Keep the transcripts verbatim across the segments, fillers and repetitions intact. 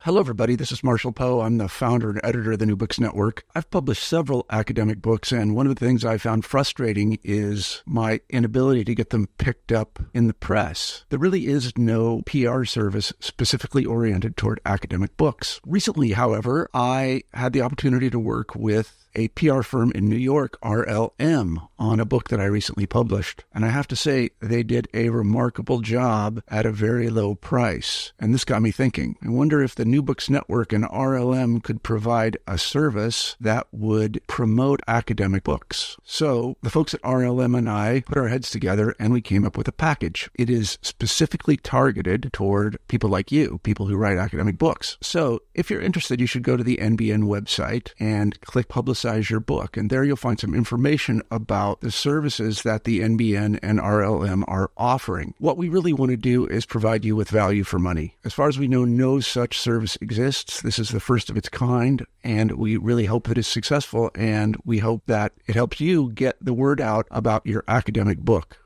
Hello, everybody. This is Marshall Poe. I'm the founder and editor of the New Books Network. I've published several academic books, and one of the things I found frustrating is my inability to get them picked up in the press. There really is no P R service specifically oriented toward academic books. Recently, however, I had the opportunity to work with a P R firm in New York, R L M, on a book that I recently published. And I have to say, they did a remarkable job at a very low price. And this got me thinking. I wonder if the New Books Network and R L M could provide a service that would promote academic books. So the folks at R L M and I put our heads together and we came up with a package. It is specifically targeted toward people like you, people who write academic books. So if you're interested, you should go to the N B N website and click Publicize your book. And there you'll find some information about the services that the N B N and R L M are offering. What we really want to do is provide you with value for money. As far as we know, no such service exists. This is the first of its kind, and we really hope that it's successful, and we hope that it helps you get the word out about your academic book.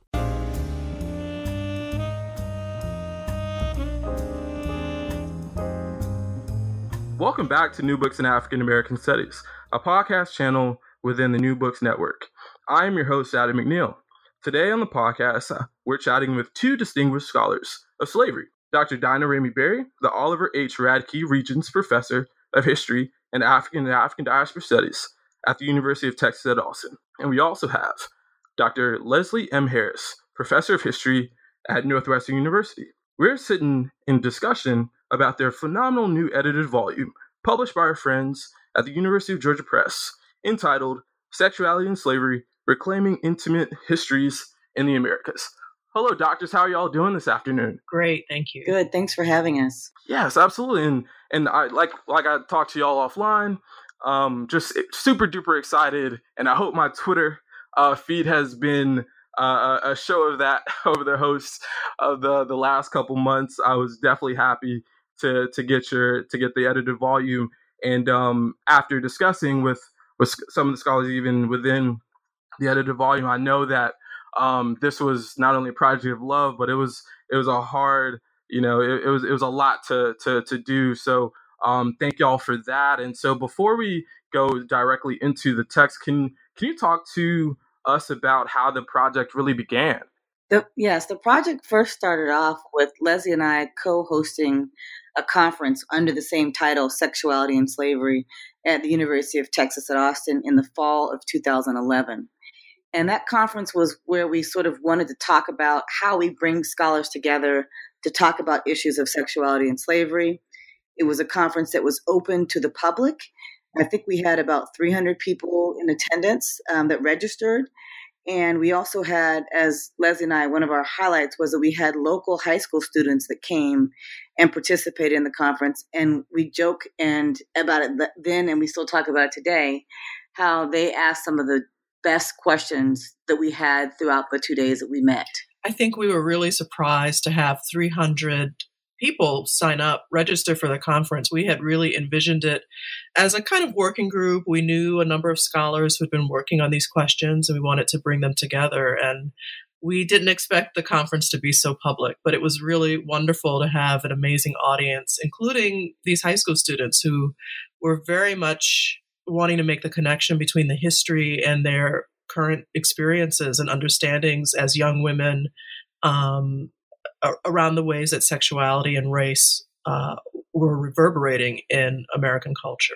Welcome back to New Books in African American Studies, a podcast channel within the New Books Network. I am your host, Adam McNeil. Today on the podcast, uh, we're chatting with two distinguished scholars of slavery, Doctor Dinah Ramey Berry, the Oliver H. Radke Regents Professor of History and African and African Diaspora Studies at the University of Texas at Austin. And we also have Doctor Leslie M. Harris, Professor of History at Northwestern University. We're sitting in discussion about their phenomenal new edited volume published by our friends at the University of Georgia Press, entitled Sexuality and Slavery, Reclaiming Intimate Histories in the Americas. Hello, doctors. How are y'all doing this afternoon? Great, thank you. Good, thanks for having us. Yes, absolutely. And and I like like I talked to y'all offline, um, just super duper excited. And I hope my Twitter uh, feed has been uh, a show of that over the hosts of the, the last couple months. I was definitely happy to to get your to get the edited volume. And um, after discussing with, with some of the scholars, even within the edited volume, I know that um, this was not only a project of love, but it was it was a hard, you know, it, it was it was a lot to to to do. So um, thank y'all for that. And so before we go directly into the text, can can you talk to us about how the project really began? The, yes, the project first started off with Leslie and I co-hosting a conference under the same title, Sexuality and Slavery, at the University of Texas at Austin in the fall of two thousand eleven. And that conference was where we sort of wanted to talk about how we bring scholars together to talk about issues of sexuality and slavery. It was a conference that was open to the public. I think we had about three hundred people in attendance um, that registered. And we also had, as Leslie and I, one of our highlights was that we had local high school students that came and participated in the conference. And we joke and about it then, and we still talk about it today, how they asked some of the best questions that we had throughout the two days that we met. I think we were really surprised to have three hundred people sign up, register for the conference. We had really envisioned it as a kind of working group. We knew a number of scholars who'd been working on these questions, and we wanted to bring them together. And we didn't expect the conference to be so public, but it was really wonderful to have an amazing audience, including these high school students who were very much wanting to make the connection between the history and their current experiences and understandings as young women, um, around the ways that sexuality and race uh, were reverberating in American culture.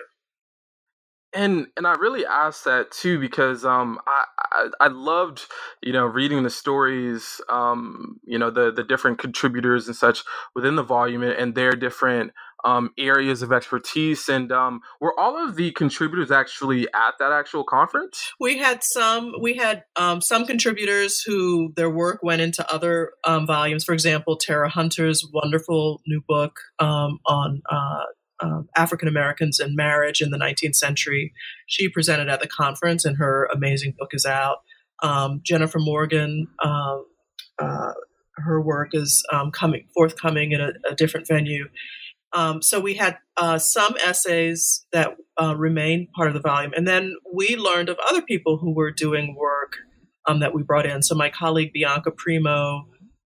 And and I really asked that too because um I, I I loved you know reading the stories, um you know the the different contributors and such within the volume and their different um areas of expertise. And um were all of the contributors actually at that actual conference? We had some we had um some contributors who their work went into other um, volumes. For example, Tara Hunter's wonderful new book um on uh Um, African Americans and marriage in the nineteenth century. She presented at the conference, and her amazing book is out. Um, Jennifer Morgan, um, uh, her work is um, coming forthcoming in a, a different venue. Um, so we had uh, some essays that uh, remain part of the volume, and then we learned of other people who were doing work um, that we brought in. So my colleague Bianca Primo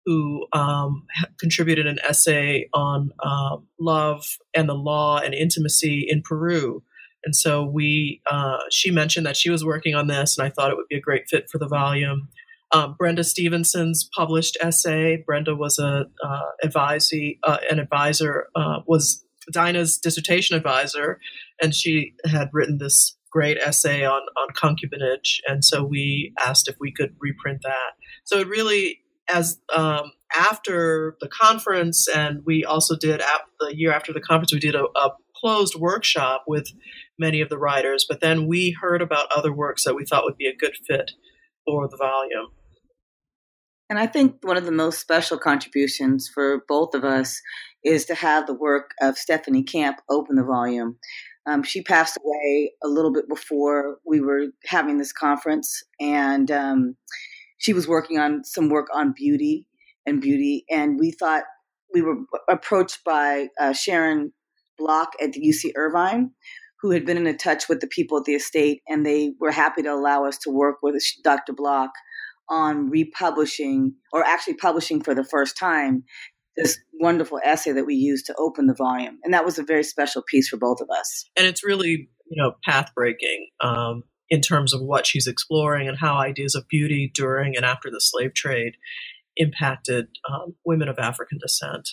who um, contributed an essay on um, love and the law and intimacy in Peru. And so we, uh, she mentioned that she was working on this, and I thought it would be a great fit for the volume. Um, Brenda Stevenson's published essay. Brenda was a uh, advisee, uh, an advisor, uh, was Dinah's dissertation advisor, and she had written this great essay on, on concubinage. And so we asked if we could reprint that. So it really, as um, after the conference, and we also did, ap- the year after the conference, we did a, a closed workshop with many of the writers, but then we heard about other works that we thought would be a good fit for the volume. And I think one of the most special contributions for both of us is to have the work of Stephanie Camp open the volume. Um, she passed away a little bit before we were having this conference, and um, she was working on some work on beauty and beauty. And we thought we were approached by uh, Sharon Block at the U C Irvine, who had been in touch with the people at the estate, and they were happy to allow us to work with Doctor Block on republishing, or actually publishing for the first time, this wonderful essay that we used to open the volume. And that was a very special piece for both of us. And it's really, you know, path-breaking um, in terms of what she's exploring and how ideas of beauty during and after the slave trade impacted um, women of African descent.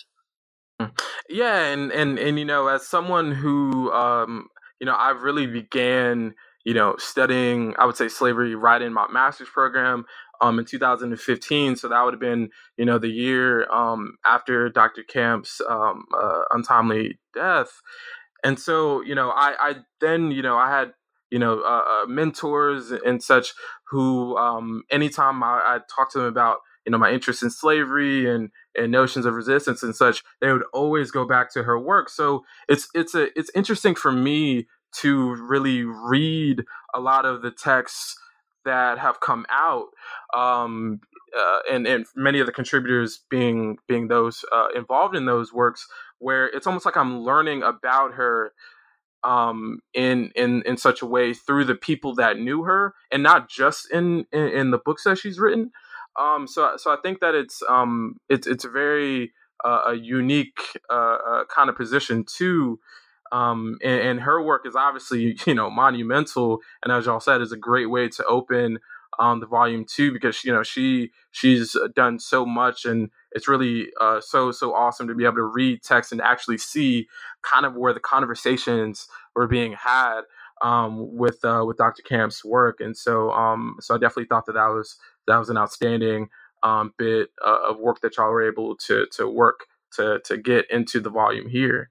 Yeah, and, and, and you know, as someone who, um, you know, I really began, you know, studying, I would say, slavery right in my master's program um, in two thousand fifteen. So that would have been, you know, the year um, after Doctor Camp's um, uh, untimely death. And so, you know, I, I then, you know, I had, you know, uh, mentors and such who um, anytime I, I talked to them about, you know, my interest in slavery and, and notions of resistance and such, they would always go back to her work. So it's it's a it's interesting for me to really read a lot of the texts that have come out, um, uh, and and many of the contributors being being those uh, involved in those works, where it's almost like I'm learning about her um, in in in such a way through the people that knew her, and not just in in, in the books that she's written. Um, so so I think that it's um it's it's a very uh, a unique uh, uh, kind of position too. Um, and, and her work is obviously, you know, monumental, and as y'all said, is a great way to open um, the volume two, because, you know, she she's done so much, and it's really uh, so so awesome to be able to read text and actually see kind of where the conversations were being had um, with uh, with Doctor Camp's work, and so um, so I definitely thought that that was that was an outstanding um, bit uh, of work that y'all were able to to work to to get into the volume here.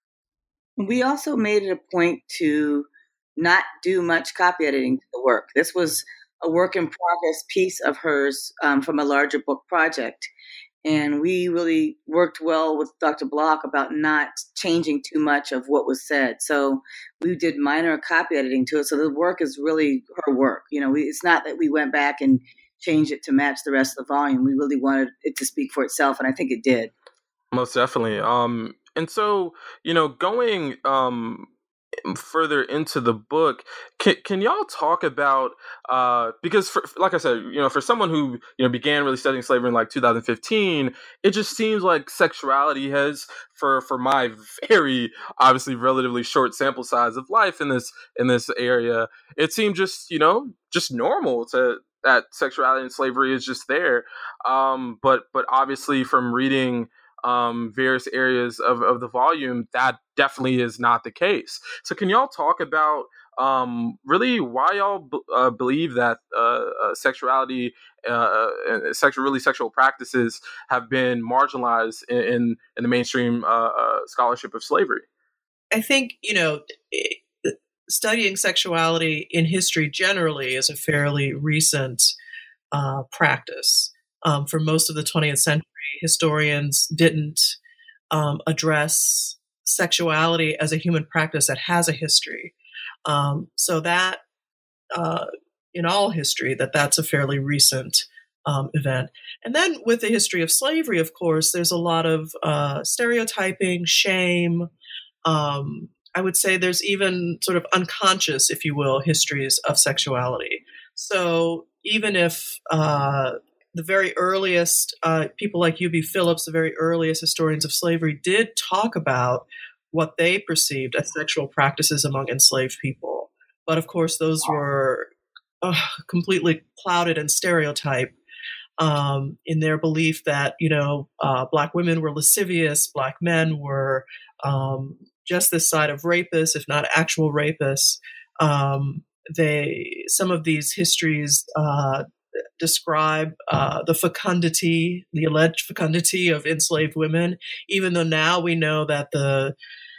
We also made it a point to not do much copy editing to the work. This was a work in progress piece of hers um, from a larger book project. And we really worked well with Doctor Block about not changing too much of what was said. So we did minor copy editing to it. So the work is really her work. You know, we, it's not that we went back and changed it to match the rest of the volume. We really wanted it to speak for itself, and I think it did. Most definitely. Um, and so, you know, going um, further into the book, can, can y'all talk about, uh, because for, like I said, you know, for someone who, you know, began really studying slavery in like two thousand fifteen, it just seems like sexuality has, for, for my very obviously relatively short sample size of life in this, in this area, it seemed just, you know, just normal to, that sexuality and slavery is just there. Um, but, but obviously from reading Um, various areas of, of the volume, that definitely is not the case. So can y'all talk about um, really why y'all b- uh, believe that uh, uh, sexuality, uh, and sexual, really sexual practices have been marginalized in, in, in the mainstream uh, uh, scholarship of slavery? I think, you know, studying sexuality in history generally is a fairly recent uh, practice. Um, for most of the twentieth century, historians didn't um, address sexuality as a human practice that has a history. Um, so that, uh, in all history, that that's a fairly recent um, event. And then with the history of slavery, of course, there's a lot of uh, stereotyping, shame. Um, I would say there's even sort of unconscious, if you will, histories of sexuality. So even if uh, the very earliest uh, people like U B Phillips, the very earliest historians of slavery, did talk about what they perceived as sexual practices among enslaved people. But of course, those were uh, completely clouded and stereotyped um, in their belief that, you know, uh, Black women were lascivious, Black men were um, just this side of rapists, if not actual rapists. Um, they some of these histories uh, describe uh, the fecundity, the alleged fecundity of enslaved women, even though now we know that the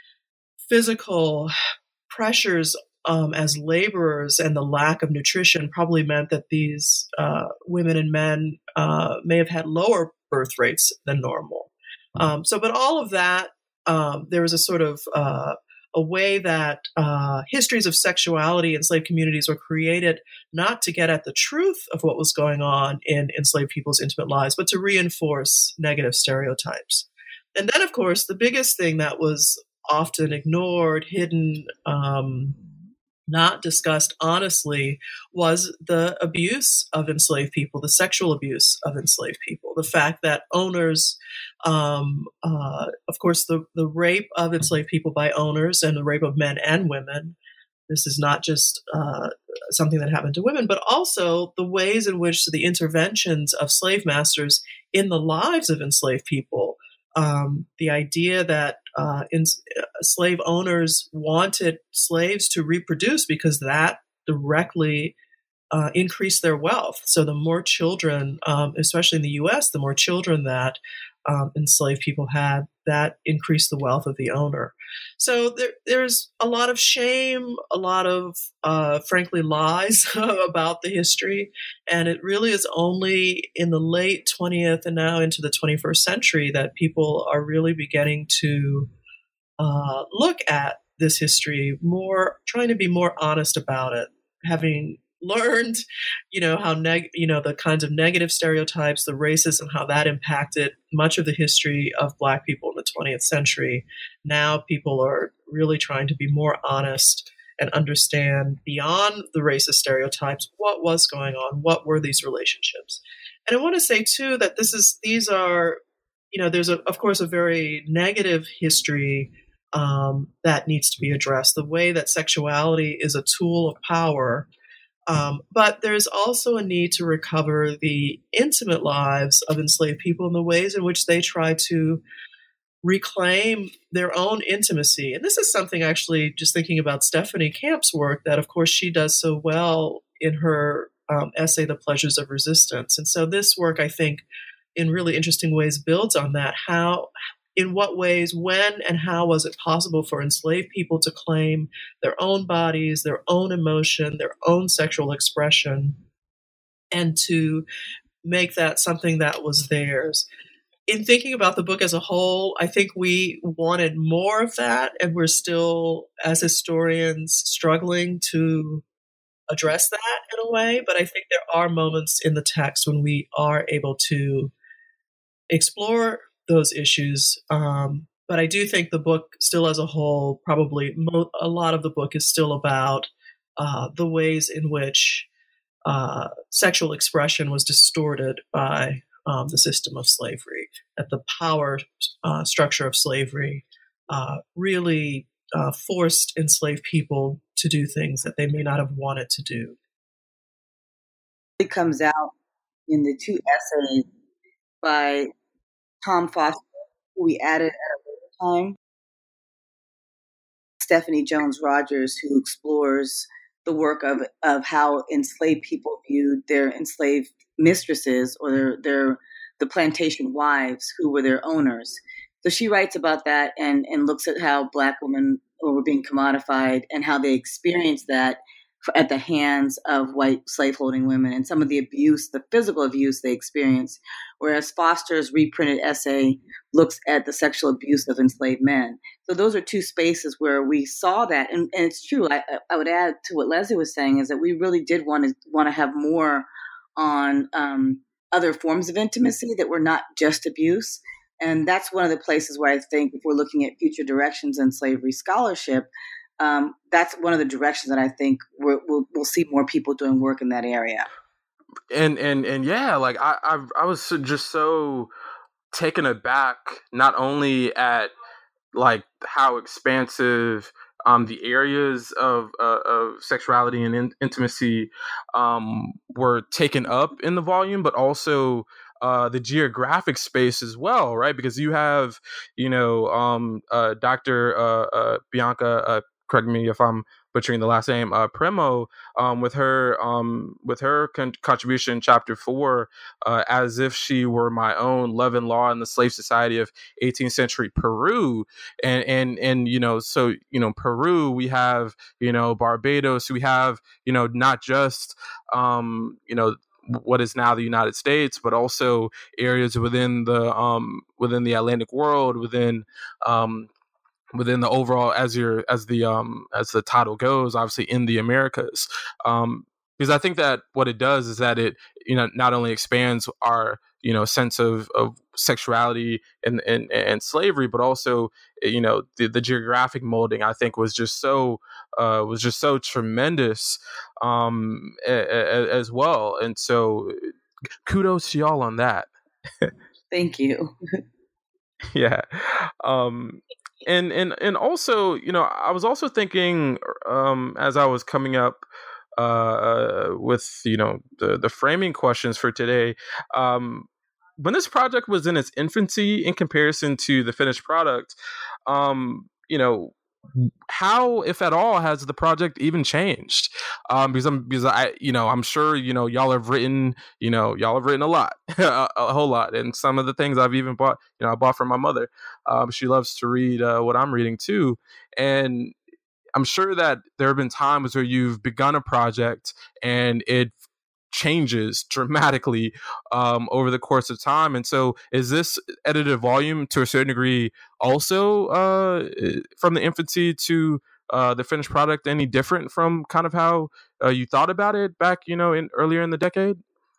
physical pressures um, as laborers and the lack of nutrition probably meant that these uh, women and men uh, may have had lower birth rates than normal. Um, so, but all of that, um, there was a sort of uh, a way that uh, histories of sexuality in enslaved communities were created not to get at the truth of what was going on in enslaved people's intimate lives, but to reinforce negative stereotypes. And then, of course, the biggest thing that was often ignored, hidden, um, not discussed honestly, was the abuse of enslaved people, the sexual abuse of enslaved people, the fact that owners, um, uh, of course, the, the rape of enslaved people by owners and the rape of men and women. This is not just uh, something that happened to women, but also the ways in which the interventions of slave masters in the lives of enslaved people. Um, the idea that uh, in, uh, slave owners wanted slaves to reproduce because that directly uh, increased their wealth. So the more children, um, especially in the U S, the more children that um, enslaved people had, that increased the wealth of the owner. So there, there's a lot of shame, a lot of, uh, frankly, lies about the history. And it really is only in the late twentieth and now into the twenty-first century that people are really beginning to uh, look at this history more, trying to be more honest about it, having learned, you know, how neg- you know, the kinds of negative stereotypes, the racism, how that impacted much of the history of Black people in the twentieth century. Now people are really trying to be more honest and understand beyond the racist stereotypes what was going on, what were these relationships. And I want to say too that this is these are, you know, there's a, of course a very negative history um, that needs to be addressed. The way that sexuality is a tool of power. Um, but there's also a need to recover the intimate lives of enslaved people and the ways in which they try to reclaim their own intimacy. And this is something actually, just thinking about Stephanie Camp's work, that of course she does so well in her um, essay, The Pleasures of Resistance. And so this work, I think, in really interesting ways builds on that. How, in what ways, when and how was it possible for enslaved people to claim their own bodies, their own emotion, their own sexual expression, and to make that something that was theirs? In thinking about the book as a whole, I think we wanted more of that, and we're still, as historians, struggling to address that in a way. But I think there are moments in the text when we are able to explore those issues. Um, but I do think the book still as a whole, probably mo- a lot of the book is still about uh, the ways in which uh, sexual expression was distorted by um, the system of slavery, that the power uh, structure of slavery uh, really uh, forced enslaved people to do things that they may not have wanted to do. It comes out in the two essays by Tom Foster, who we added at a later time, Stephanie Jones Rogers, who explores the work of of how enslaved people viewed their enslaved mistresses or their, their the plantation wives who were their owners. So she writes about that and, and looks at how Black women were being commodified and how they experienced that at the hands of white slaveholding women and some of the abuse, the physical abuse they experienced. Whereas Foster's reprinted essay looks at the sexual abuse of enslaved men. So those are two spaces where we saw that. And, and it's true. I, I would add to what Leslie was saying is that we really did want to want to have more on um, other forms of intimacy that were not just abuse. And that's one of the places where I think if we're looking at future directions in slavery scholarship, Um, that's one of the directions that I think we're, we'll, we'll see more people doing work in that area. and and and yeah, like I I, I was just so taken aback, not only at like how expansive um, the areas of uh, of sexuality and in- intimacy um, were taken up in the volume, but also uh, the geographic space as well, right? Because you have, you know, um, uh, Doctor Uh, uh, Bianca, uh, correct me if I'm butchering the last name, uh, Primo, um, with her um, with her con- contribution in chapter four, uh, as if she were my own love and law in the slave society of eighteenth century Peru, and and and you know, so you know, Peru, we have, you know, Barbados, we have, you know, not just um, you know, what is now the United States, but also areas within the um, within the Atlantic world, within um, within the overall, as your as the um as the title goes, obviously in the Americas, um because I think that what it does is that it, you know, not only expands our, you know, sense of, of sexuality and, and and slavery, but also, you know, the, the geographic molding, I think, was just so uh was just so tremendous um a, a, as well. And so kudos to y'all on that. Thank you. Yeah. um and and and also, you know, I was also thinking um as I was coming up uh with, you know, the the framing questions for today, um when this project was in its infancy in comparison to the finished product, um you know, how, if at all, has the project even changed? Um, because I'm, because I, you know, I'm sure, you know, y'all have written, you know, y'all have written a lot, a, a whole lot, and some of the things I've even bought, you know, I bought from my mother. Um, she loves to read uh, what I'm reading too, and I'm sure that there have been times where you've begun a project and it changes dramatically um, over the course of time. And so is this edited volume to a certain degree also uh, from the infancy to uh, the finished product any different from kind of how uh, you thought about it back, you know, in earlier in the decade?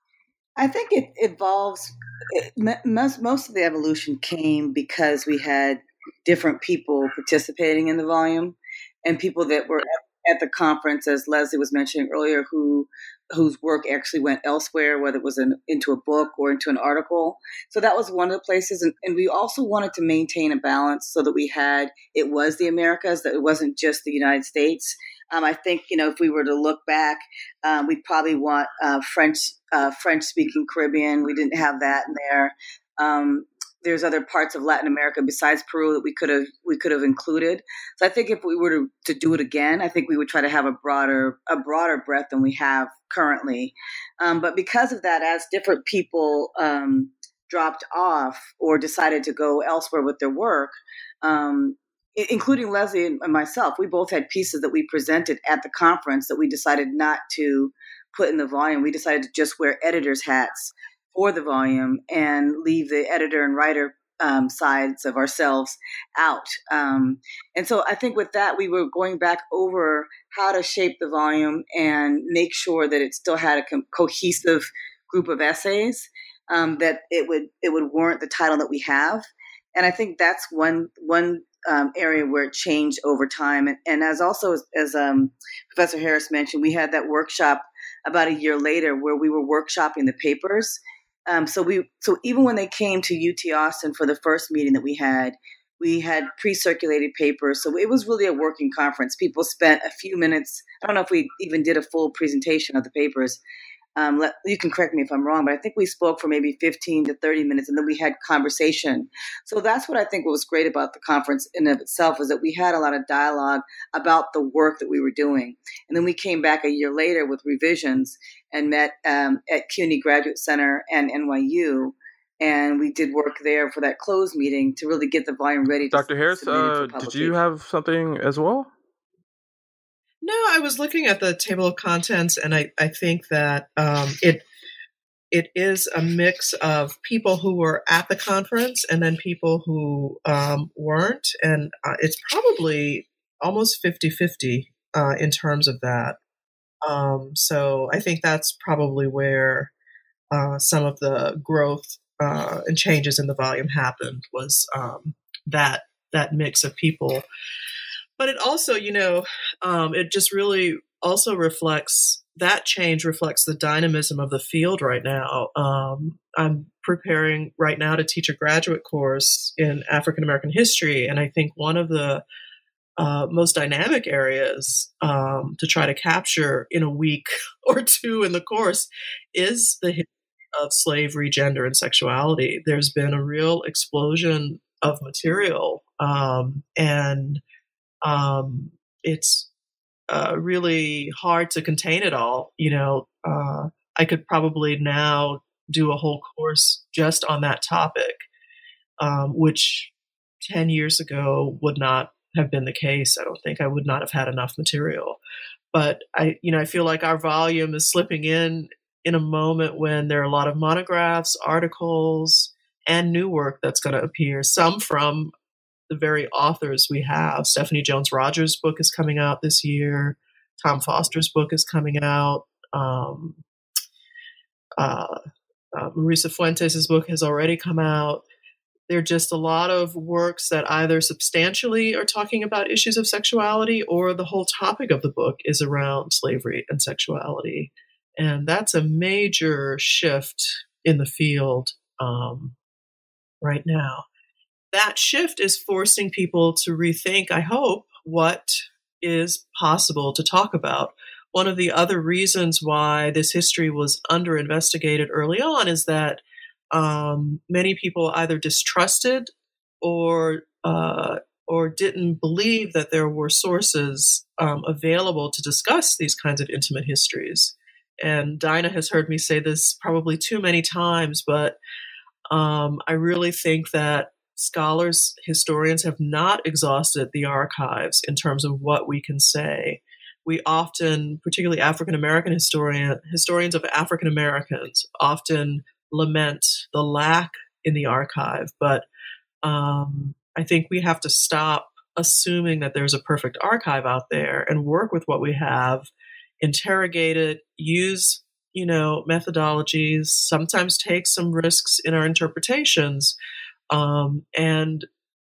I think it evolves. It, most, most of the evolution came because we had different people participating in the volume, and people that were at, at the conference, as Leslie was mentioning earlier, who whose work actually went elsewhere, whether it was in, into a book or into an article. So that was one of the places. And, and we also wanted to maintain a balance so that we had, it was the Americas, that it wasn't just the United States. Um, I think, you know, if we were to look back, um, we'd probably want uh, French, uh, French-speaking Caribbean. We didn't have that in there. Um, there's other parts of Latin America besides Peru that we could have we could have included. So I think if we were to, to do it again, I think we would try to have a broader a broader breadth than we have currently. Um, but because of that, as different people um, dropped off or decided to go elsewhere with their work, um, including Leslie and myself, we both had pieces that we presented at the conference that we decided not to put in the volume. We decided to just wear editors' hats for the volume and leave the editor and writer um, sides of ourselves out. Um, and so I think with that, we were going back over how to shape the volume and make sure that it still had a co- cohesive group of essays, um, that it would it would warrant the title that we have. And I think that's one one um, area where it changed over time. And, and as also as, as um, Professor Harris mentioned, we had that workshop about a year later where we were workshopping the papers. Um, so we, so even when they came to U T Austin for the first meeting that we had, we had pre-circulated papers. So it was really a working conference. People spent a few minutes. I don't know if we even did a full presentation of the papers. Um, let, you can correct me if I'm wrong, but I think we spoke for maybe fifteen to thirty minutes, and then we had conversation. So that's what I think was great about the conference in and of itself, is that we had a lot of dialogue about the work that we were doing. And then we came back a year later with revisions and met um, at CUNY Graduate Center and N Y U, and we did work there for that closed meeting to really get the volume ready. Doctor Harris, uh, did you have something as well? No, I was looking at the table of contents, and I, I think that um, it it is a mix of people who were at the conference and then people who um, weren't, and uh, it's probably almost fifty-fifty uh, in terms of that. Um, so I think that's probably where uh, some of the growth uh, and changes in the volume happened, was um, that that mix of people. But it also, you know, um, it just really also reflects, that change reflects the dynamism of the field right now. Um, I'm preparing right now to teach a graduate course in African American history, and I think one of the uh, most dynamic areas um, to try to capture in a week or two in the course is the history of slavery, gender, and sexuality. There's been a real explosion of material, um, and um, it's uh, really hard to contain it all. You know, uh, I could probably now do a whole course just on that topic, um, which ten years ago would not have been the case. I don't think I would not have had enough material. But I, you know, I feel like our volume is slipping in in a moment when there are a lot of monographs, articles, and new work that's going to appear. Some from the very authors we have. Stephanie Jones Rogers' book is coming out this year. Tom Foster's book is coming out. Um, uh, uh, Marisa Fuentes' book has already come out. There are just a lot of works that either substantially are talking about issues of sexuality, or the whole topic of the book is around slavery and sexuality. And that's a major shift in the field um, right now. That shift is forcing people to rethink, I hope, what is possible to talk about. One of the other reasons why this history was under-investigated early on is that um, many people either distrusted or uh, or didn't believe that there were sources um, available to discuss these kinds of intimate histories. And Dinah has heard me say this probably too many times, but um, I really think that scholars, historians have not exhausted the archives in terms of what we can say. We often, particularly African American historian, historians of African Americans, often lament the lack in the archive. But um, I think we have to stop assuming that there's a perfect archive out there and work with what we have, interrogate it, use, you know, methodologies, sometimes take some risks in our interpretations, Um, and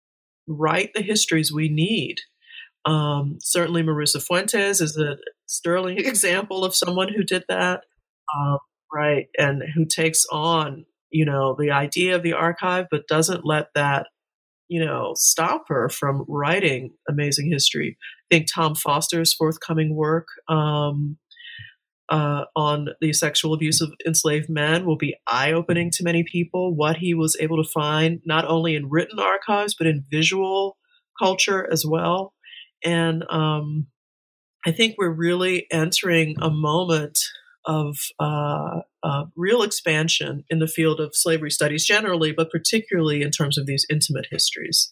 write the histories we need. Um, certainly Marisa Fuentes is a sterling example of someone who did that, um, right, and who takes on, you know, the idea of the archive, but doesn't let that, you know, stop her from writing amazing history. I think Tom Foster's forthcoming work um, Uh, on the sexual abuse of enslaved men will be eye-opening to many people. What he was able to find, not only in written archives, but in visual culture as well. And um, I think we're really entering a moment of uh, uh, real expansion in the field of slavery studies generally, but particularly in terms of these intimate histories.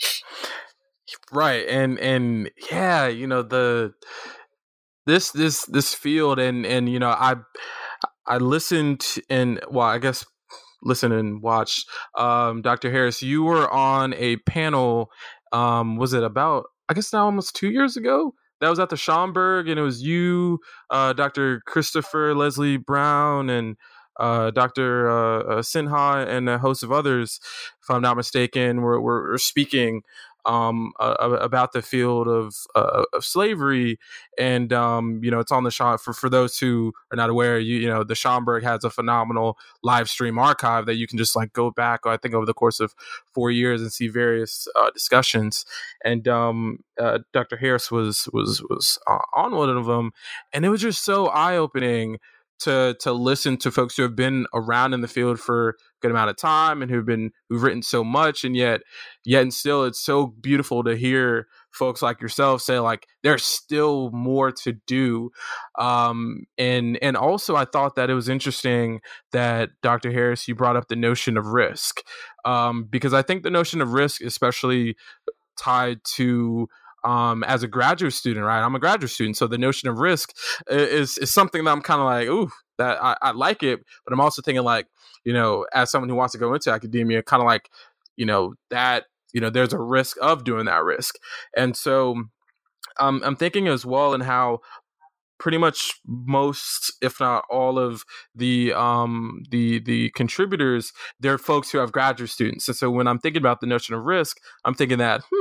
Right. And, and yeah, you know, the... This this this field and and you know I I listened and well I guess listened and watched um, Doctor Harris. You were on a panel. Um, was it about I guess now almost two years ago? That was at the Schomburg, and it was you, uh, Doctor Christopher Leslie Brown, and uh, Doctor Uh, uh, Sinha, and a host of others, if I'm not mistaken, were were, were speaking. Um, uh, about the field of uh, of slavery, and um, you know, it's on the Schom- for for those who are not aware. You you know, the Schomburg has a phenomenal live stream archive that you can just like go back, I think, over the course of four years and see various uh, discussions. And um, uh, Doctor Harris was was was uh, on one of them, and it was just so eye opening to to listen to folks who have been around in the field for a good amount of time and who've been who've written so much, and yet yet and still it's so beautiful to hear folks like yourself say like there's still more to do. Um, and and also I thought that it was interesting that Doctor Harris, you brought up the notion of risk, um, because I think the notion of risk, especially tied to Um, as a graduate student, right? I'm a graduate student, so the notion of risk is is something that I'm kind of like, ooh, that I, I like it, but I'm also thinking like, you know, as someone who wants to go into academia, kind of like, you know, that, you know, there's a risk of doing that risk, and so um, I'm thinking as well in how pretty much most, if not all, of the um, the the contributors, they're folks who have graduate students, and so when I'm thinking about the notion of risk, I'm thinking that, hmm.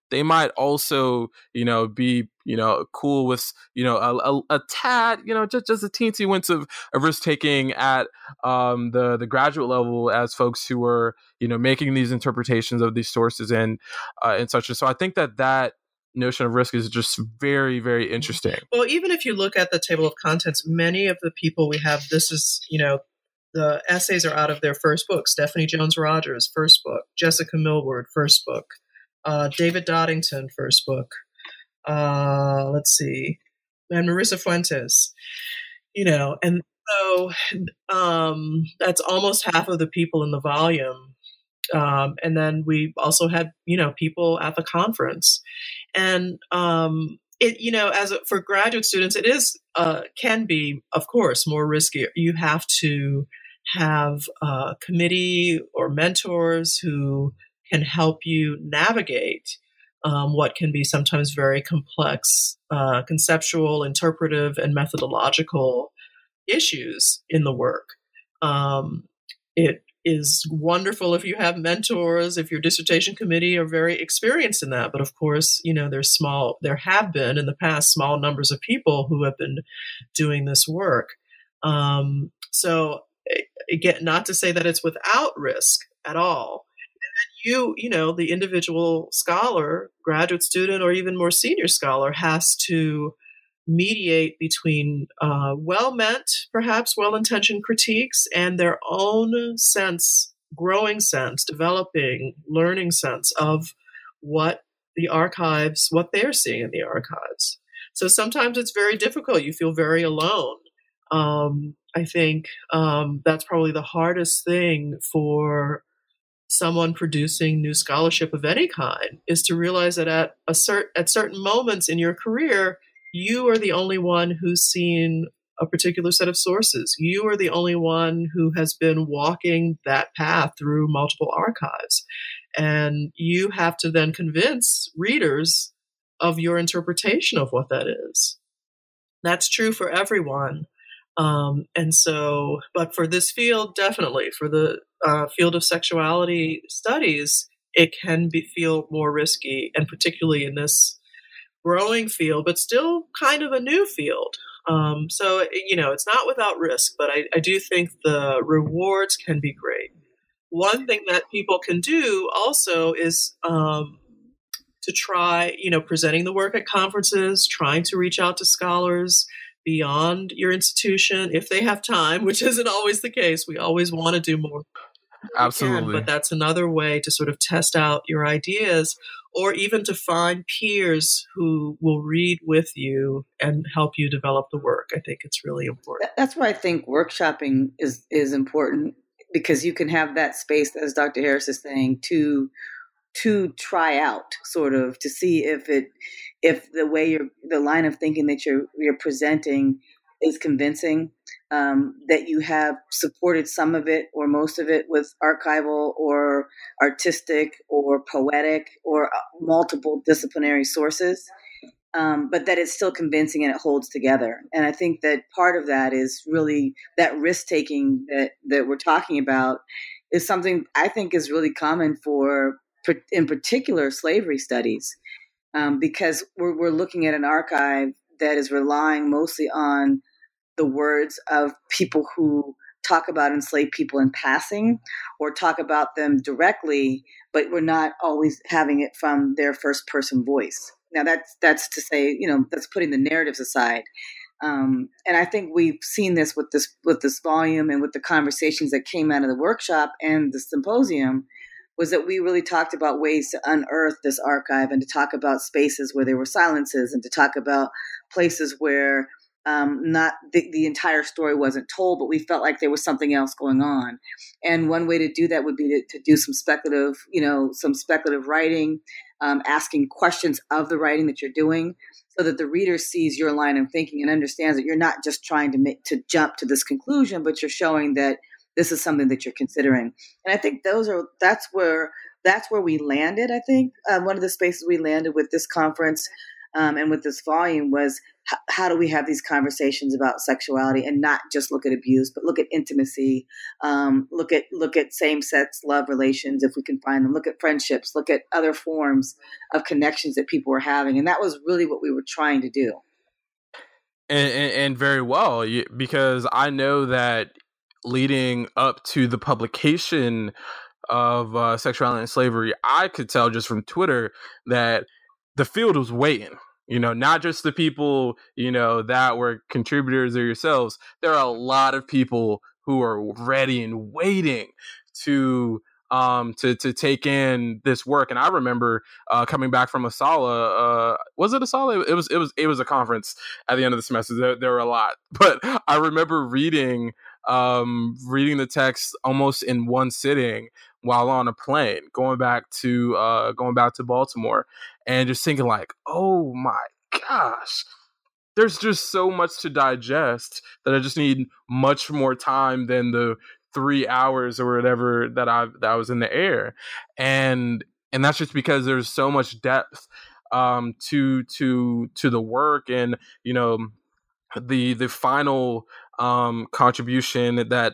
they might also, you know, be, you know, cool with, you know, a, a, a tad, you know, just, just a teensy wince of, of risk taking at um, the, the graduate level as folks who are, you know, making these interpretations of these sources and, uh, and such. So I think that that notion of risk is just very, very interesting. Well, even if you look at the table of contents, many of the people we have, this is, you know, the essays are out of their first book. Stephanie Jones-Rogers, first book. Jessica Millward, first book. Uh, David Doddington, first book. Uh, let's see. And Marissa Fuentes. You know, and so um, that's almost half of the people in the volume. Um, and then we also had, you know, people at the conference. And um, it, you know, as a, for graduate students, it is, uh, can be, of course, more risky. You have to have a committee or mentors who can help you navigate um, what can be sometimes very complex, uh, conceptual, interpretive, and methodological issues in the work. Um, it is wonderful if you have mentors, if your dissertation committee are very experienced in that. But of course, you know, there's small, there have been in the past small numbers of people who have been doing this work. Um, so again, not to say that it's without risk at all. You, you know, the individual scholar, graduate student, or even more senior scholar has to mediate between uh, well-meant, perhaps well-intentioned critiques and their own sense, growing sense, developing, learning sense of what the archives, what they're seeing in the archives. So sometimes it's very difficult. You feel very alone. Um, I think um, that's probably the hardest thing for someone producing new scholarship of any kind, is to realize that at a cert- at certain moments in your career, you are the only one who's seen a particular set of sources. You are the only one who has been walking that path through multiple archives. And you have to then convince readers of your interpretation of what that is. That's true for everyone. Um, and so, but for this field, definitely, for the uh, field of sexuality studies, it can be feel more risky, and particularly in this growing field, but still kind of a new field. Um, so, you know, it's not without risk, but I, I do think the rewards can be great. One thing that people can do also is um, to try, you know, presenting the work at conferences, trying to reach out to scholars beyond your institution if they have time, which isn't always the case. We always want to do more. Absolutely. Can, but that's another way to sort of test out your ideas, or even to find peers who will read with you and help you develop the work. I think it's really important. That's why I think workshopping is, is important, because you can have that space, as Doctor Harris is saying, to to try out, sort of, to see if it if the way you're the line of thinking that you're you're presenting is convincing, um, that you have supported some of it or most of it with archival or artistic or poetic or multiple disciplinary sources, um, but that it's still convincing and it holds together. And I think that part of that is really that risk-taking that, that we're talking about is something I think is really common for, in particular, slavery studies, um, because we're, we're looking at an archive that is relying mostly on the words of people who talk about enslaved people in passing or talk about them directly, but we're not always having it from their first person voice. Now that's, that's to say, you know, that's putting the narratives aside. Um, and I think we've seen this with this, with this volume and with the conversations that came out of the workshop and the symposium, was that we really talked about ways to unearth this archive and to talk about spaces where there were silences and to talk about places where Um, not the, the entire story wasn't told, but we felt like there was something else going on. And one way to do that would be to, to do some speculative, you know, some speculative writing, um, asking questions of the writing that you're doing, so that the reader sees your line of thinking and understands that you're not just trying to make to jump to this conclusion, but you're showing that this is something that you're considering. And I think those are that's where that's where we landed. I think uh, one of the spaces we landed with this conference. um, and with this volume was h- how do we have these conversations about sexuality and not just look at abuse, but look at intimacy, um, look at look at same-sex love relations if we can find them, look at friendships, look at other forms of connections that people were having. And that was really what we were trying to do. And, and, and very well, because I know that leading up to the publication of uh, Sexuality and Slavery, I could tell just from Twitter that the field was waiting. You know, not just the people, you know, that were contributors or yourselves. There are a lot of people who are ready and waiting to um to to take in this work. And I remember uh coming back from Asala. Uh was it Asala? It was it was it was a conference at the end of the semester. There, there were a lot, but I remember reading um reading the text almost in one sitting while on a plane going back to uh going back to Baltimore, and just thinking like, oh my gosh, there's just so much to digest that I just need much more time than the three hours or whatever that I that I was in the air, and and that's just because there's so much depth um, to to to the work, and you know the the final um, contribution that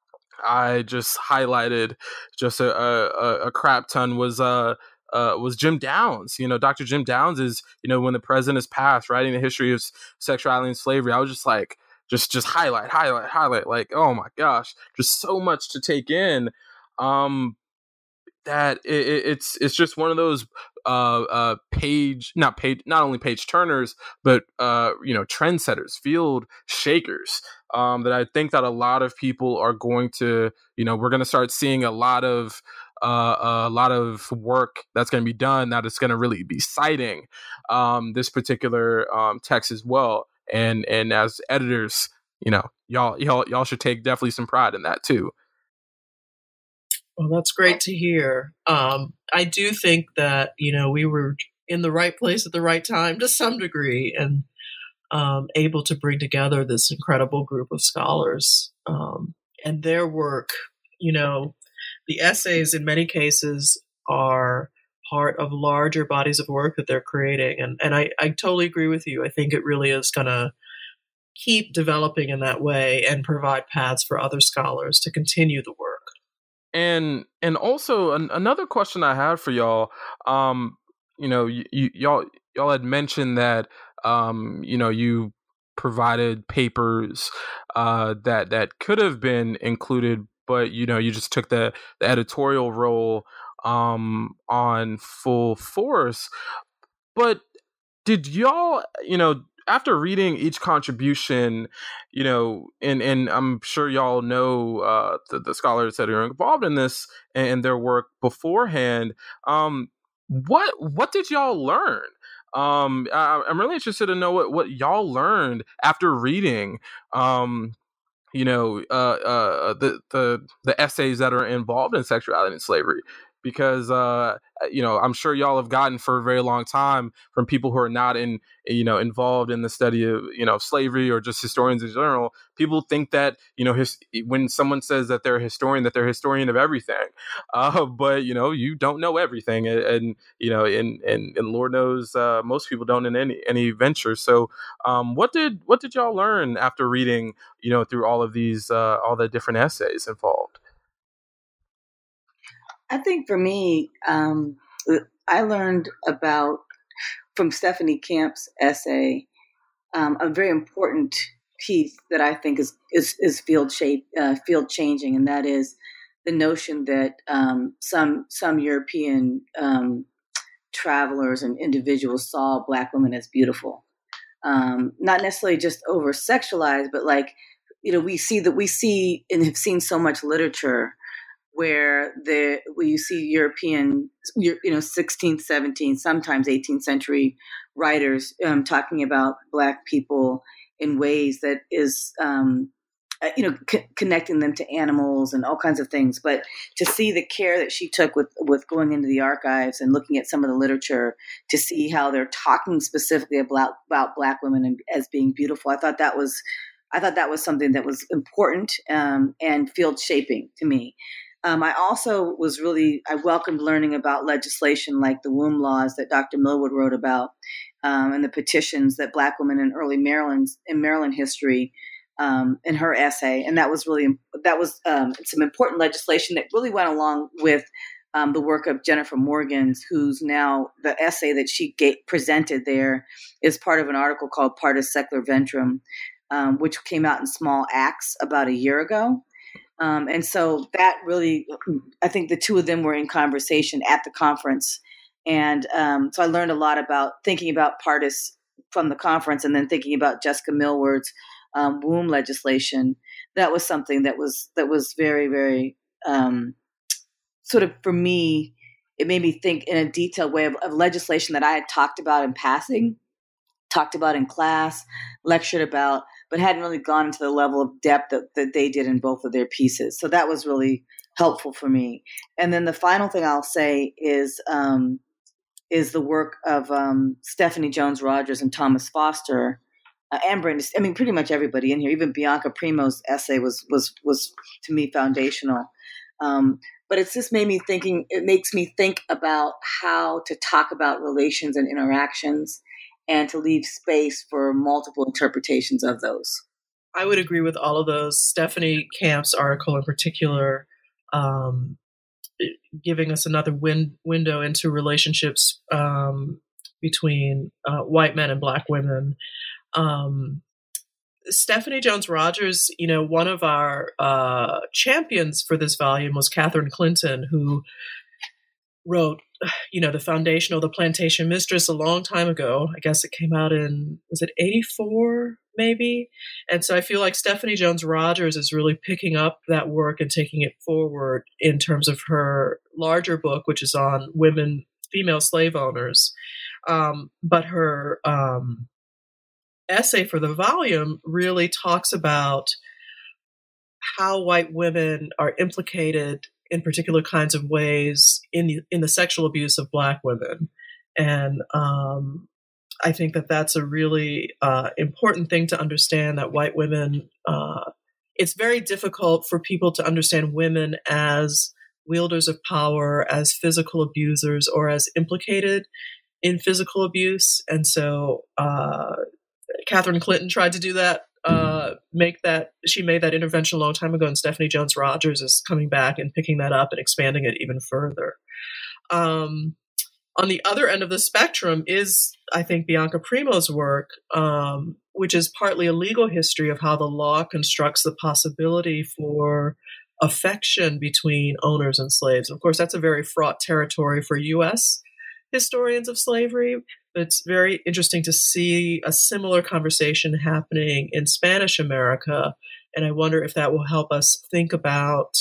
I just highlighted just a, a, a crap ton was uh uh, was Jim Downs. You know, Doctor Jim Downs is, you know, when the president is passed, writing the history of sexuality and slavery. I was just like, just just highlight, highlight, highlight. Like, oh my gosh, just so much to take in. Um, that it, it's it's just one of those uh, uh, page, not page, not only page turners, but uh, you know, trendsetters, field shakers. Um, that I think that a lot of people are going to, you know, we're going to start seeing a lot of uh, a lot of work that's going to be done that is going to really be citing um, this particular um, text as well. And and as editors, you know, y'all y'all y'all should take definitely some pride in that too. Well, that's great to hear. Um, I do think that, you know, we were in the right place at the right time to some degree, and um, able to bring together this incredible group of scholars um, and their work. You know, the essays in many cases are part of larger bodies of work that they're creating. And, and I, I totally agree with you. I think it really is going to keep developing in that way and provide paths for other scholars to continue the work. And and also an, another question I had for y'all, um, you know, y- y- y'all y'all had mentioned that um, you know, you provided papers uh, that that could have been included, but you know, you just took the, the editorial role um, on full force. But did y'all, you know, after reading each contribution, you know, and, and I'm sure y'all know uh, the, the scholars that are involved in this and their work beforehand, um, what what did y'all learn? Um, I, I'm really interested to know what, what y'all learned after reading, um, you know, uh, uh, the, the the essays that are involved in sexuality and slavery. Because, uh, you know, I'm sure y'all have gotten for a very long time from people who are not in, you know, involved in the study of, you know, slavery or just historians in general. People think that, you know, his, when someone says that they're a historian, that they're a historian of everything. Uh, but, you know, you don't know everything. And, and you know, and, and, and Lord knows uh, most people don't in any, any venture. So um, what did what did y'all learn after reading, you know, through all of these, uh, all the different essays involved? I think for me, um, I learned about, from Stephanie Camp's essay, um, a very important piece that I think is is, is field shape, uh, field changing, and that is the notion that um, some some European um, travelers and individuals saw Black women as beautiful, um, not necessarily just over sexualized, but like, you know, we see that we see and have seen so much literature where the where you see European, you know, sixteenth, seventeenth, sometimes eighteenth century writers um, talking about Black people in ways that is, um, you know, c- connecting them to animals and all kinds of things. But to see the care that she took with with going into the archives and looking at some of the literature to see how they're talking specifically about about Black women as being beautiful, I thought that was, I thought that was something that was important um, and field shaping to me. Um, I also was really, I welcomed learning about legislation like the womb laws that Doctor Millwood wrote about, um, and the petitions that Black women in early Maryland in Maryland history um, in her essay, and that was really that was um, some important legislation that really went along with um, the work of Jennifer Morgans, who's now the essay that she gave, presented there is part of an article called Partus Secula Ventrum, um, which came out in Small Acts about a year ago. Um, and so that really, I think the two of them were in conversation at the conference. And um, so I learned a lot about thinking about Partus from the conference and then thinking about Jessica Millward's um, womb legislation. That was something that was that was very, very um, sort of, for me, it made me think in a detailed way of, of legislation that I had talked about in passing, talked about in class, lectured about, but hadn't really gone into the level of depth that, that they did in both of their pieces. So that was really helpful for me. And then the final thing I'll say is um, is the work of um, Stephanie Jones-Rogers and Thomas Foster, uh, and Brenda, I mean, pretty much everybody in here. Even Bianca Primo's essay was was was to me foundational. Um, but it's just made me thinking. It makes me think about how to talk about relations and interactions, and to leave space for multiple interpretations of those. I would agree with all of those. Stephanie Camp's article in particular, um, giving us another win- window into relationships um, between uh, white men and Black women. Um, Stephanie Jones-Rogers, you know, one of our uh, champions for this volume was Catherine Clinton, who wrote, you know, The Foundation of the Plantation Mistress a long time ago. I guess it came out in, was it eighty-four, maybe? And so I feel like Stephanie Jones-Rogers is really picking up that work and taking it forward in terms of her larger book, which is on women, female slave owners. Um, but her um, essay for the volume really talks about how white women are implicated in particular kinds of ways in the, in the sexual abuse of Black women. And um, I think that that's a really uh, important thing to understand, that white women, uh, it's very difficult for people to understand women as wielders of power, as physical abusers, or as implicated in physical abuse. And so uh, Catherine Clinton tried to do that. Uh, make that she made that intervention a long time ago, and Stephanie Jones-Rogers is coming back and picking that up and expanding it even further. Um, on the other end of the spectrum is, I think, Bianca Primo's work, um, which is partly a legal history of how the law constructs the possibility for affection between owners and slaves. Of course, that's a very fraught territory for U S historians of slavery. It's very interesting to see a similar conversation happening in Spanish America, and I wonder if that will help us think about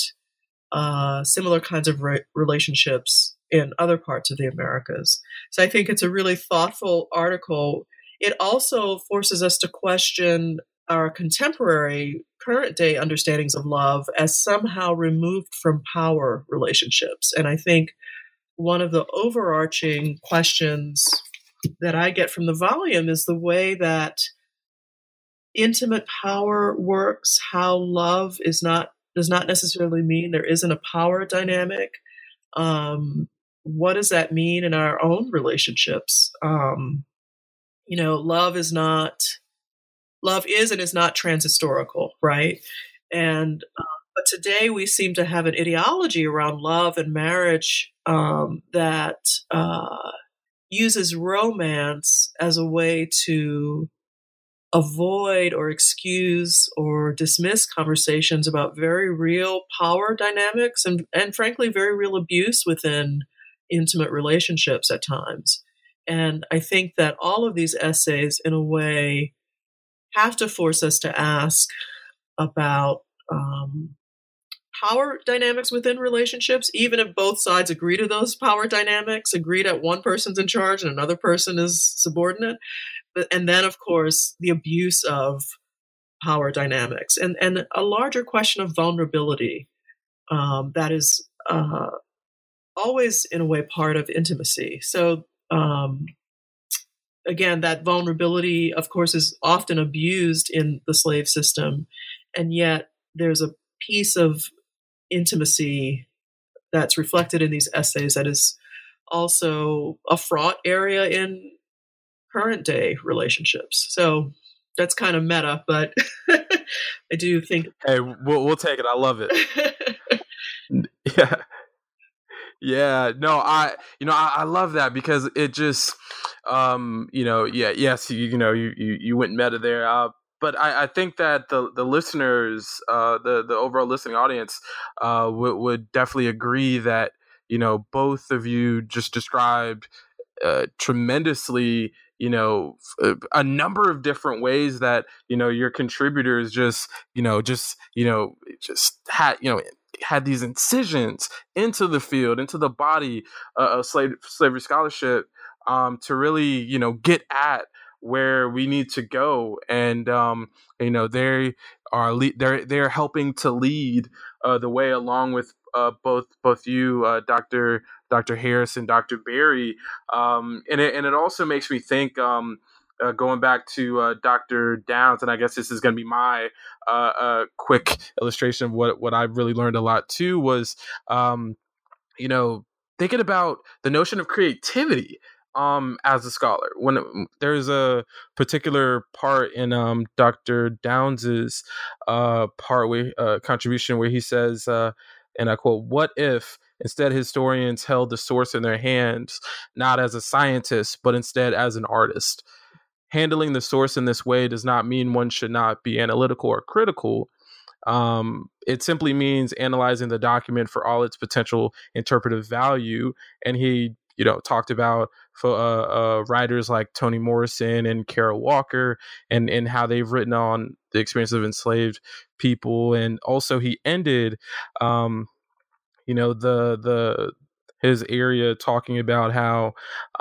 uh, similar kinds of re- relationships in other parts of the Americas. So I think it's a really thoughtful article. It also forces us to question our contemporary, current-day understandings of love as somehow removed from power relationships. And I think one of the overarching questions that I get from the volume is the way that intimate power works, how love is not does not necessarily mean there isn't a power dynamic. Um, what does that mean in our own relationships? Um, you know, love is not, love is and is not transhistorical, right? And uh, but today we seem to have an ideology around love and marriage um, that uh, uses romance as a way to avoid or excuse or dismiss conversations about very real power dynamics and, and frankly, very real abuse within intimate relationships at times. And I think that all of these essays, in a way, have to force us to ask about um, power dynamics within relationships, even if both sides agree to those power dynamics, agree that one person's in charge and another person is subordinate. And then, of course, the abuse of power dynamics and, and a larger question of vulnerability um, that is uh, always, in a way, part of intimacy. So, um, again, that vulnerability, of course, is often abused in the slave system. And yet there's a piece of intimacy that's reflected in these essays that is also a fraught area in current day relationships. So that's kind of meta, but I do think. Hey, we'll, we'll take it. I love it. Yeah. Yeah, no, I, you know, I, I love that because it just, um, you know, yeah, yes, you, you know, you, you, you went meta there. Uh, but I, I think that the, the listeners, uh, the, the overall listening audience, uh, would, would definitely agree that, you know, both of you just described, uh, tremendously, you know, a, a number of different ways that, you know, your contributors just, you know, just, you know, just had, you know, had these incisions into the field, into the body uh, of slave, slavery scholarship, um, to really, you know, get at where we need to go. And, um, you know, they are, le- they're, they're helping to lead uh, the way along with uh, both, both you, uh, Doctor Doctor Harris and Doctor Berry. Um, and it, and it also makes me think, um, Uh, going back to uh, Doctor Downs, and I guess this is going to be my uh, uh, quick illustration of what, what I've really learned a lot too was, um, you know, thinking about the notion of creativity um, as a scholar. When it, there's a particular part in um, Doctor Downs's uh, part where, uh, contribution where he says, uh, and I quote, "What if instead historians held the source in their hands, not as a scientist, but instead as an artist? Handling the source in this way does not mean one should not be analytical or critical. Um, it simply means analyzing the document for all its potential interpretive value." And he, you know, talked about for, uh, uh, writers like Toni Morrison and Kara Walker and, and how they've written on the experience of enslaved people. And also he ended, um, you know, the, the, his area talking about how,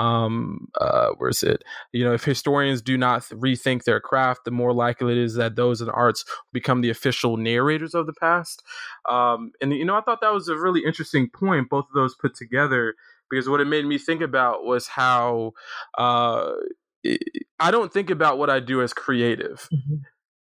um, uh, where is it? You know, if historians do not th- rethink their craft, the more likely it is that those in the arts become the official narrators of the past. Um, and, you know, I thought that was a really interesting point, both of those put together, because what it made me think about was how uh, I don't think about what I do as creative, Mm-hmm.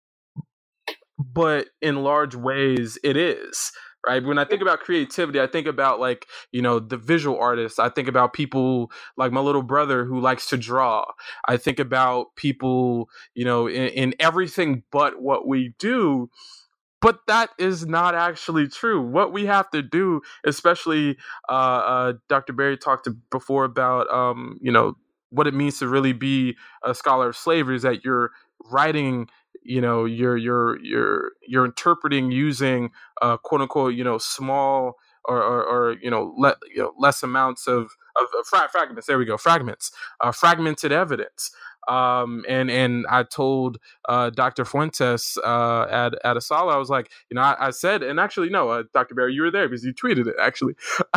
but in large ways it is. Right. When I think about creativity, I think about like, you know, the visual artists. I think about people like my little brother who likes to draw. I think about people, you know, in, in everything but what we do. But that is not actually true. What we have to do, especially uh, uh, Doctor Berry talked to before about, um, you know, what it means to really be a scholar of slavery is that you're writing, you know, you're you're you're you're interpreting using uh, quote unquote, you know, small or or, or you know, le- you know, less amounts of of, of fra- fragments. There we go, fragments, uh, fragmented evidence. Um, and and I told uh, Doctor Fuentes uh, at at Asala, I was like, you know, I, I said, and actually, no, uh, Doctor Berry, you were there because you tweeted it actually,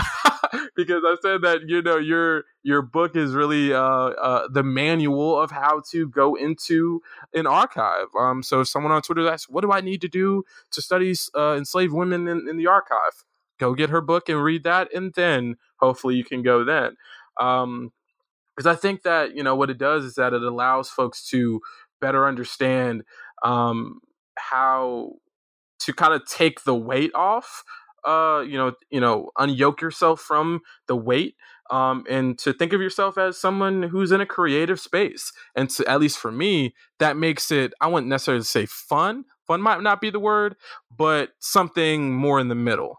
because I said that, you know, your your book is really uh, uh, the manual of how to go into an archive. Um, so if someone on Twitter asks, what do I need to do to study uh, enslaved women in, in the archive? Go get her book and read that, and then hopefully you can go then. Um, Because I think that, you know, what it does is that it allows folks to better understand um, how to kind of take the weight off, uh, you know, you know, unyoke yourself from the weight, um, and to think of yourself as someone who's in a creative space. And to, at least for me, that makes it, I wouldn't necessarily say fun. Fun might not be the word, but something more in the middle.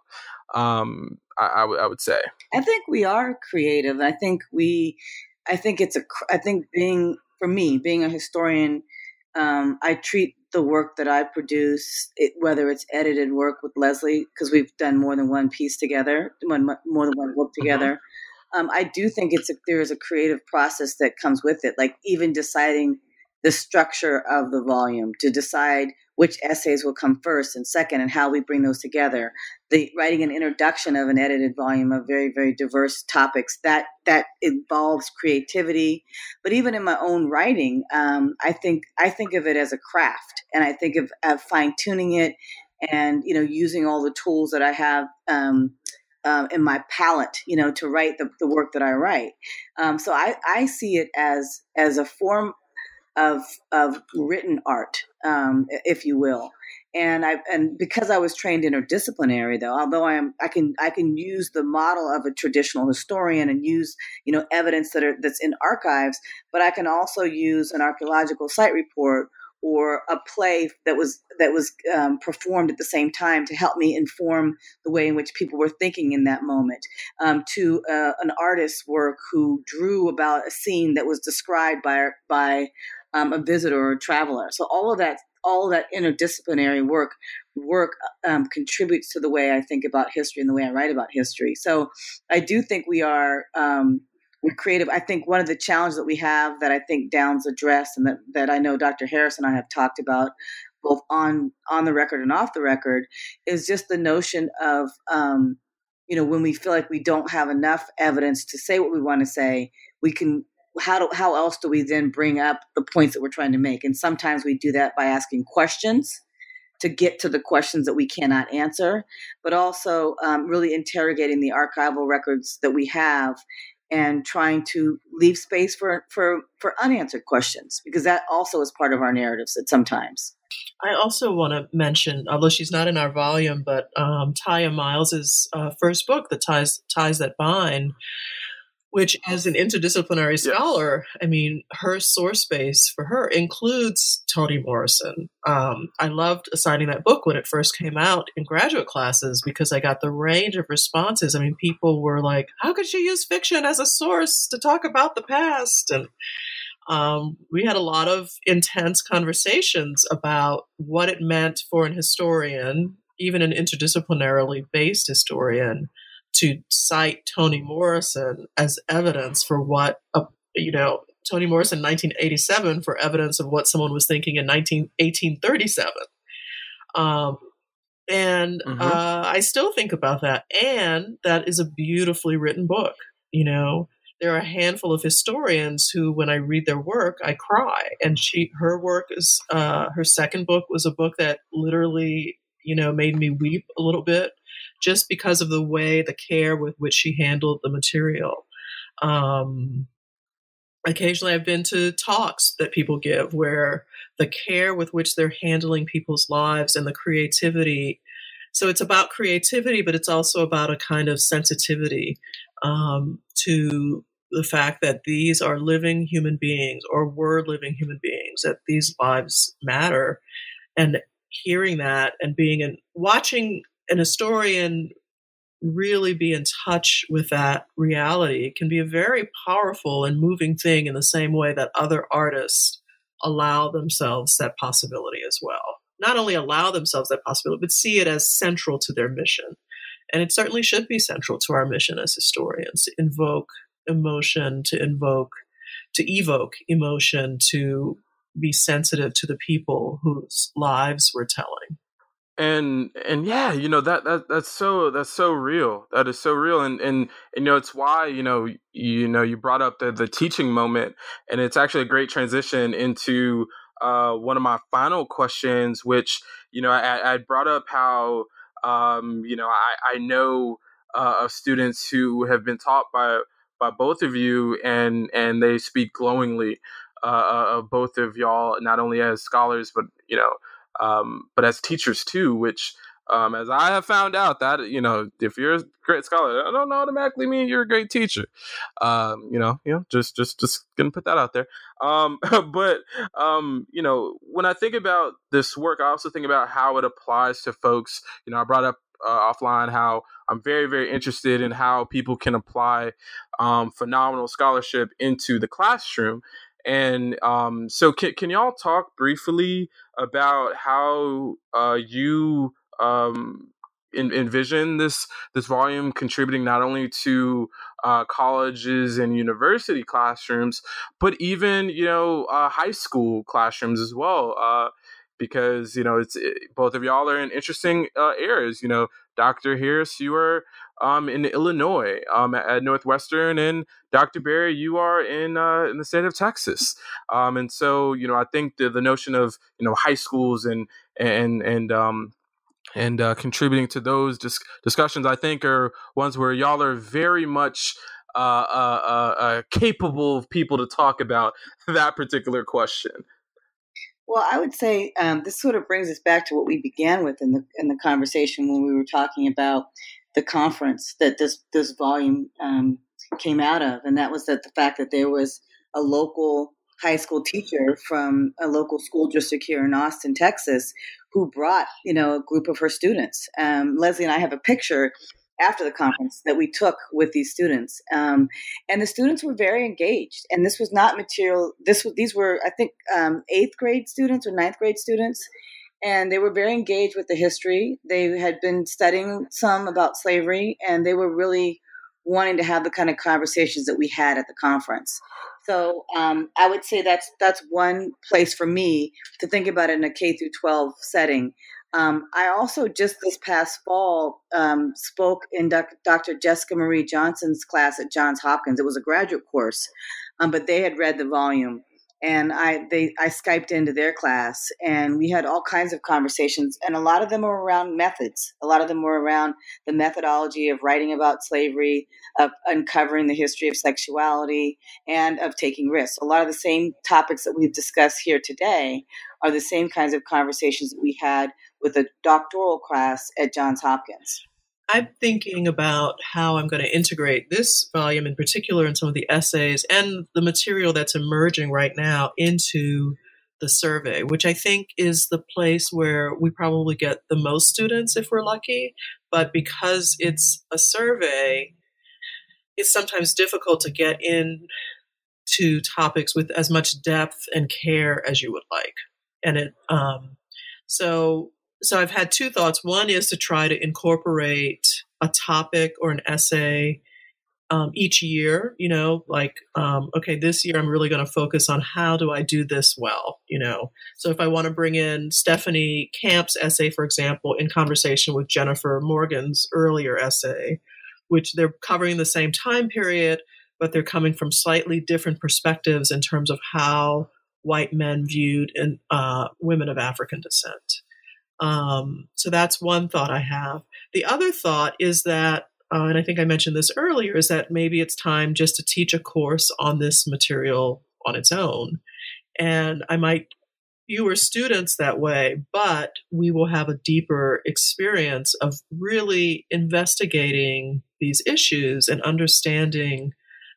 Um, I, I, w- I would say. I think we are creative. I think we, I think it's a, I think being, for me, being a historian, um, I treat the work that I produce, it, whether it's edited work with Leslie, because we've done more than one piece together, one, more than one book together. Um, I do think it's a, there is a creative process that comes with it, like even deciding the structure of the volume, to decide which essays will come first and second and how we bring those together. The writing an introduction of an edited volume of very, very diverse topics, that that involves creativity. But even in my own writing, um, I think I think of it as a craft, and I think of, of fine-tuning it and, you know, using all the tools that I have um, um, in my palette, you know, to write the, the work that I write. Um, so I, I see it as as a form of of written art, um, if you will. And I and because I was trained interdisciplinary, though, although I am, I can I can use the model of a traditional historian and use you know evidence that are that's in archives, but I can also use an archaeological site report or a play that was that was um, performed at the same time to help me inform the way in which people were thinking in that moment, um, to uh, an artist's work who drew about a scene that was described by by um, a visitor or a traveler. So all of that, all of that interdisciplinary work work um, contributes to the way I think about history and the way I write about history. So I do think we are. Um, We're creative. I think one of the challenges that we have that I think Downs addressed and that, that I know Doctor Harris and I have talked about both on, on the record and off the record is just the notion of, um, you know, when we feel like we don't have enough evidence to say what we want to say, we can, how do, how else do we then bring up the points that we're trying to make? And sometimes we do that by asking questions to get to the questions that we cannot answer, but also um, really interrogating the archival records that we have and trying to leave space for, for, for unanswered questions, because that also is part of our narratives at sometimes. I also want to mention, although she's not in our volume, but um, Taya Miles's uh, first book, The Ties, Ties That Bind, which as an interdisciplinary scholar, yes. I mean, her source base for her includes Toni Morrison. Um, I loved assigning that book when it first came out in graduate classes because I got the range of responses. I mean, people were like, how could she use fiction as a source to talk about the past? And um, we had a lot of intense conversations about what it meant for an historian, even an interdisciplinarily based historian, to cite Toni Morrison as evidence for what, a, you know, Toni Morrison, nineteen eighty-seven, for evidence of what someone was thinking in eighteen thirty-seven. Um, and mm-hmm. uh, I still think about that. And that is a beautifully written book. You know, there are a handful of historians who, when I read their work, I cry. And she, her work is, uh, her second book was a book that literally, you know, made me weep a little bit, just because of the way, the care with which she handled the material. Um, occasionally I've been to talks that people give where the care with which they're handling people's lives and the creativity. So it's about creativity, but it's also about a kind of sensitivity um, to the fact that these are living human beings or were living human beings, that these lives matter. And hearing that and being and watching an historian really be in touch with that reality can be a very powerful and moving thing in the same way that other artists allow themselves that possibility as well. Not only allow themselves that possibility, but see it as central to their mission. And it certainly should be central to our mission as historians, to invoke emotion, to invoke, to evoke emotion, to be sensitive to the people whose lives we're telling. And and yeah, you know, that, that that's so that's so real. That is so real. And and, and you know, it's why, you know, you know, you brought up the, the teaching moment, and it's actually a great transition into uh, one of my final questions, which, you know, I, I brought up how um, you know, I, I know uh, of students who have been taught by by both of you, and and they speak glowingly uh, of both of y'all, not only as scholars, but, you know, Um, but as teachers too, which, um, as I have found out, that, you know, if you're a great scholar, I don't automatically mean you're a great teacher. Um, you know, you know, just, just, just gonna put that out there. Um, but, um, you know, when I think about this work, I also think about how it applies to folks. You know, I brought up uh, offline how I'm very, very interested in how people can apply um, phenomenal scholarship into the classroom. And um, so can, can y'all talk briefly about how uh, you um, in, envision this this volume contributing not only to uh, colleges and university classrooms, but even, you know, uh, high school classrooms as well? Uh, because, you know, it's it, both of y'all are in interesting uh, areas. You know, Doctor Harris, you are um, in Illinois um, at, at Northwestern, and Doctor Berry, you are in uh, in the state of Texas. Um, and so, you know, I think the, the notion of, you know, high schools and and and um, and uh, contributing to those dis- discussions, I think, are ones where y'all are very much uh, uh, uh, uh, capable of people to talk about that particular question? Well, I would say um, this sort of brings us back to what we began with in the in the conversation when we were talking about the conference that this this volume um, came out of, and that was that the fact that there was a local high school teacher from a local school district here in Austin, Texas, who brought you know a group of her students. Um, Leslie and I have a picture after the conference that we took with these students. Um, and the students were very engaged. And this was not material. This was, these were, I think, um, eighth grade students or ninth grade students. And they were very engaged with the history. They had been studying some about slavery, and they were really wanting to have the kind of conversations that we had at the conference. So um, I would say that's that's one place for me to think about it in a K through twelve setting. Um, I also just this past fall um, spoke in doc- Doctor Jessica Marie Johnson's class at Johns Hopkins. It was a graduate course, um, but they had read the volume, and I they I Skyped into their class, and we had all kinds of conversations, and a lot of them were around methods. A lot of them were around the methodology of writing about slavery, of uncovering the history of sexuality, and of taking risks. A lot of the same topics that we've discussed here today are the same kinds of conversations that we had with a doctoral class at Johns Hopkins. I'm thinking about how I'm going to integrate this volume in particular and some of the essays and the material that's emerging right now into the survey, which I think is the place where we probably get the most students if we're lucky. But because it's a survey, it's sometimes difficult to get into topics with as much depth and care as you would like. And it, um, so, so I've had two thoughts. One is to try to incorporate a topic or an essay um, each year, you know, like, um, okay, this year I'm really going to focus on how do I do this well, you know? So if I want to bring in Stephanie Camp's essay, for example, in conversation with Jennifer Morgan's earlier essay, which they're covering the same time period, but they're coming from slightly different perspectives in terms of how white men viewed in, uh, women of African descent. Um, so that's one thought I have. The other thought is that, uh, and I think I mentioned this earlier, is that maybe it's time just to teach a course on this material on its own. And I might fewer students that way, but we will have a deeper experience of really investigating these issues and understanding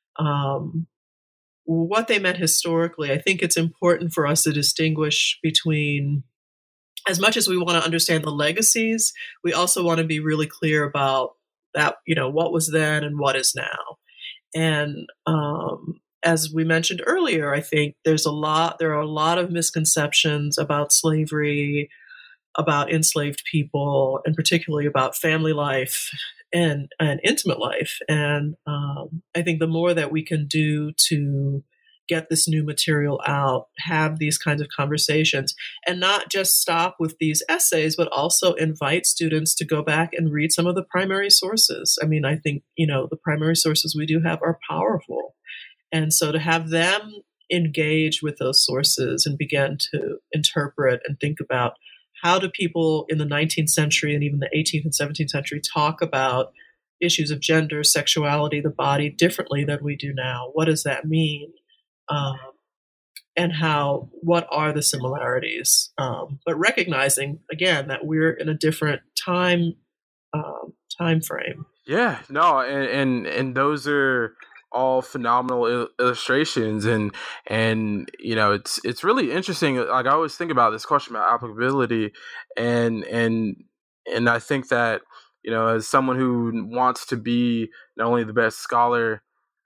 um, what they meant historically. I think it's important for us to distinguish between, as much as we want to understand the legacies, we also want to be really clear about that, you know, what was then and what is now. And um, as we mentioned earlier, I think there's a lot, there are a lot of misconceptions about slavery, about enslaved people, and particularly about family life and, and intimate life. And um, I think the more that we can do to get this new material out, have these kinds of conversations, and not just stop with these essays, but also invite students to go back and read some of the primary sources. I mean, I think, you know, the primary sources we do have are powerful. And so to have them engage with those sources and begin to interpret and think about how do people in the nineteenth century and even the eighteenth and seventeenth century talk about issues of gender, sexuality, the body differently than we do now? What does that mean? Um, and how, what are the similarities? Um, but recognizing, again, that we're in a different time um, time frame. Yeah, no, and, and, and those are all phenomenal il- illustrations, and and you know it's it's really interesting. Like I always think about this question about applicability, and and and I think that, you know, as someone who wants to be not only the best scholar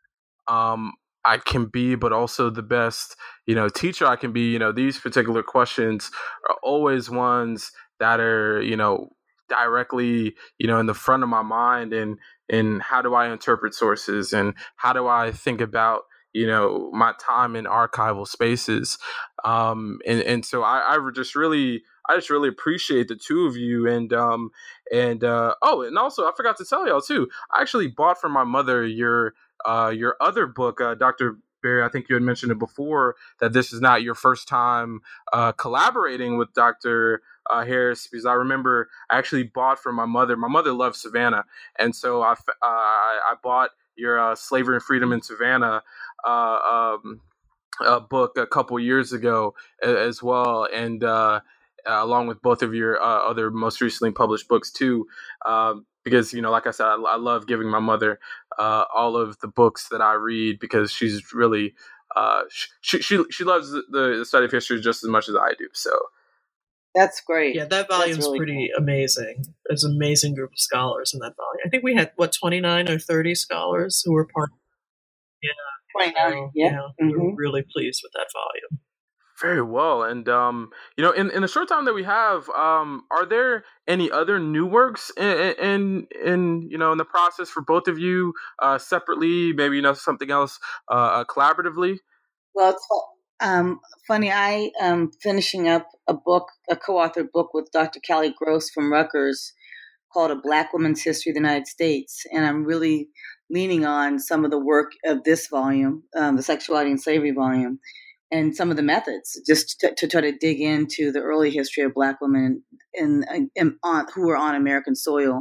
um, I can be, but also the best, you know, teacher I can be, you know, these particular questions are always ones that are, you know, directly, you know, in the front of my mind, and and how do I interpret sources, and how do I think about, you know, my time in archival spaces, um, and and so I, I just really I just really appreciate the two of you, and um and uh, oh, and also I forgot to tell y'all too, I actually bought for my mother your uh your other book, uh, Doctor Berry. I think you had mentioned it before, that this is not your first time uh, collaborating with Doctor Uh, Harris, because I remember I actually bought for my mother. My mother loves Savannah, and so I, uh, I bought your uh, Slavery and Freedom in Savannah uh, um, uh, book a couple years ago as well, and uh, uh, along with both of your uh, other most recently published books too. Um, because, you know, like I said, I, I love giving my mother uh, all of the books that I read, because she's really uh, she she she loves the, the study of history just as much as I do. So. That's great. Yeah, that volume's really pretty cool. Amazing. There's an amazing group of scholars in that volume. I think we had, what, twenty-nine or thirty scholars who were part of it. Yeah. twenty-nine, so, yeah. yeah mm-hmm. We're really pleased with that volume. Very well. And, um, you know, in, in the short time that we have, um, are there any other new works in, in, in, you know, in the process for both of you uh, separately, maybe, you know, something else uh, collaboratively? Well, it's Um, funny, I am finishing up a book, a co-authored book with Doctor Callie Gross from Rutgers called A Black Woman's History of the United States. And I'm really leaning on some of the work of this volume, um, the Sexuality and Slavery volume, and some of the methods, just to, to try to dig into the early history of Black women in, in, in, on, who were on American soil.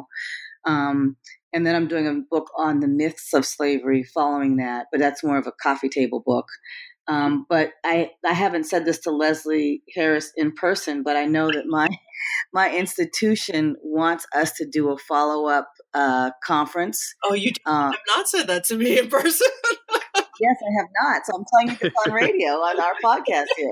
Um, and then I'm doing a book on the myths of slavery following that, but that's more of a coffee table book. Um, but I, I haven't said this to Leslie Harris in person, but I know that my my institution wants us to do a follow-up uh, conference. Oh, you uh, have not said that to me in person? Yes, I have not. So I'm telling you this on radio on our podcast here.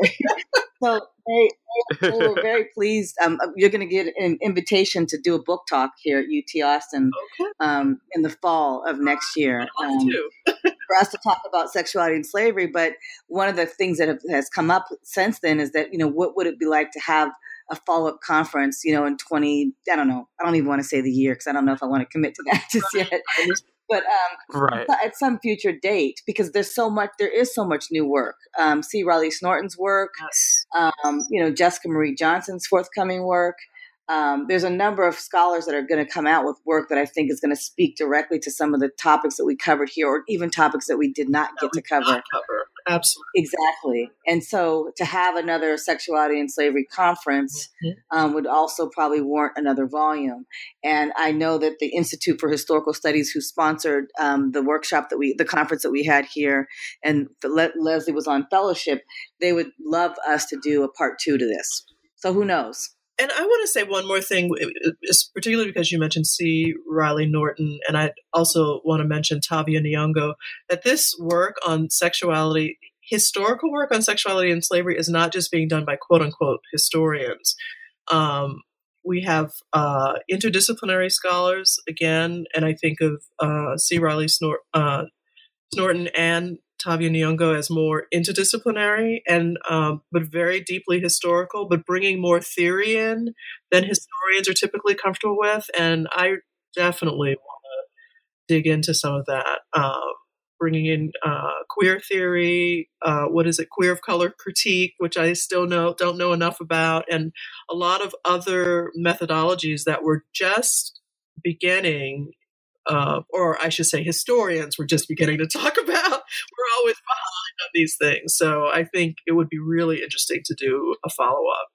So they, they, they were very pleased. Um, you're going to get an invitation to do a book talk here at U T Austin okay. um, in the fall of next year. Um, for us to talk about sexuality and slavery. But one of the things that have, has come up since then is that, you know, what would it be like to have a follow-up conference, you know, in twenty, I don't know, I don't even want to say the year because I don't know if I want to commit to that just yet. But um, right. at some future date, because there's so much, there is so much new work. Um, C. Riley Snorton's work, yes. um, you know, Jessica Marie Johnson's forthcoming work. Um, there's a number of scholars that are going to come out with work that I think is going to speak directly to some of the topics that we covered here, or even topics that we did not get to cover. cover. Absolutely. Exactly. And so to have another Sexuality and Slavery conference mm-hmm. um, would also probably warrant another volume. And I know that the Institute for Historical Studies, who sponsored um, the workshop that we, the conference that we had here, and Le- Leslie was on fellowship, they would love us to do a part two to this. So who knows? And I want to say one more thing, particularly because you mentioned C. Riley Norton, and I also want to mention Tavia Nyong'o, that this work on sexuality, historical work on sexuality and slavery, is not just being done by quote-unquote historians. Um, we have uh, interdisciplinary scholars, again, and I think of uh, C. Riley Snor- uh, Norton and Tavia Nyong'o as more interdisciplinary and um, but very deeply historical, but bringing more theory in than historians are typically comfortable with. And I definitely want to dig into some of that, uh, bringing in uh, queer theory, uh, what is it, queer of color critique, which I still know don't know enough about, and a lot of other methodologies that were just beginning. Uh, or I should say historians were just beginning to talk about. We're always behind on these things. So I think it would be really interesting to do a follow-up.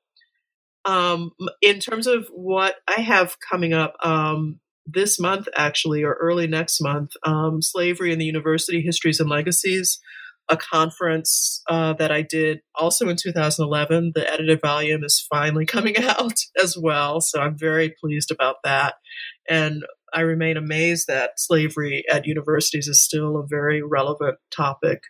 Um, in terms of what I have coming up um, this month, actually, or early next month, um, Slavery in the University, Histories and Legacies, a conference uh, that I did also in two thousand eleven. The edited volume is finally coming out as well. So I'm very pleased about that. And I remain amazed that slavery at universities is still a very relevant topic.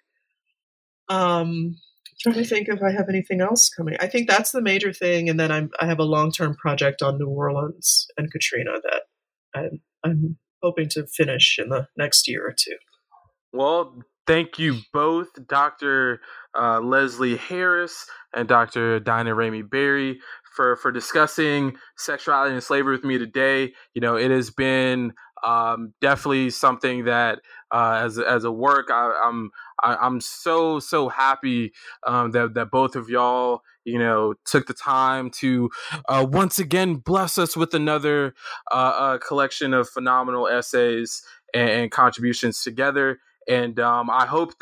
Um, trying to think if I have anything else coming. I think that's the major thing. And then I'm, I have a long-term project on New Orleans and Katrina that I'm, I'm hoping to finish in the next year or two. Well, thank you both, Doctor Uh, Leslie Harris and Doctor Dinah Ramey Berry, for, for discussing sexuality and slavery with me today. You know, it has been um, definitely something that, uh, as as a work, I, I'm I, I'm so so happy um, that that both of y'all, you know, took the time to uh, once again bless us with another uh, uh, collection of phenomenal essays and, and contributions together. And um, I hope that